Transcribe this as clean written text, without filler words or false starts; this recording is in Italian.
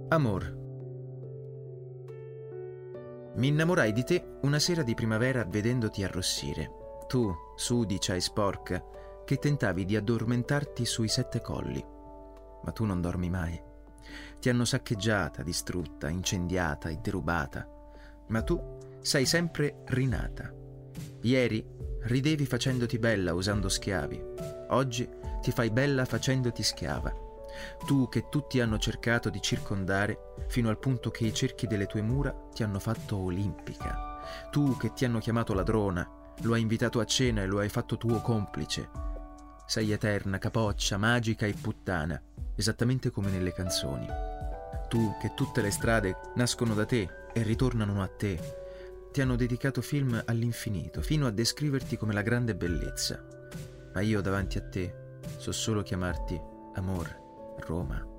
Amor. Mi innamorai di te una sera di primavera vedendoti arrossire. Tu, sudicia e sporca, che tentavi di addormentarti sui 7 colli. Ma tu non dormi mai. Ti hanno saccheggiata, distrutta, incendiata e derubata. Ma tu sei sempre rinata. Ieri ridevi facendoti bella usando schiavi. Oggi ti fai bella facendoti schiava. Tu che tutti hanno cercato di circondare fino al punto che i cerchi delle tue mura ti hanno fatto olimpica. Tu che ti hanno chiamato ladrona, lo hai invitato a cena e lo hai fatto tuo complice. Sei eterna, capoccia, magica e puttana, esattamente come nelle canzoni. Tu che tutte le strade nascono da te e ritornano a te. Ti hanno dedicato film all'infinito, fino a descriverti come la grande bellezza. Ma io davanti a te so solo chiamarti amor, Roma.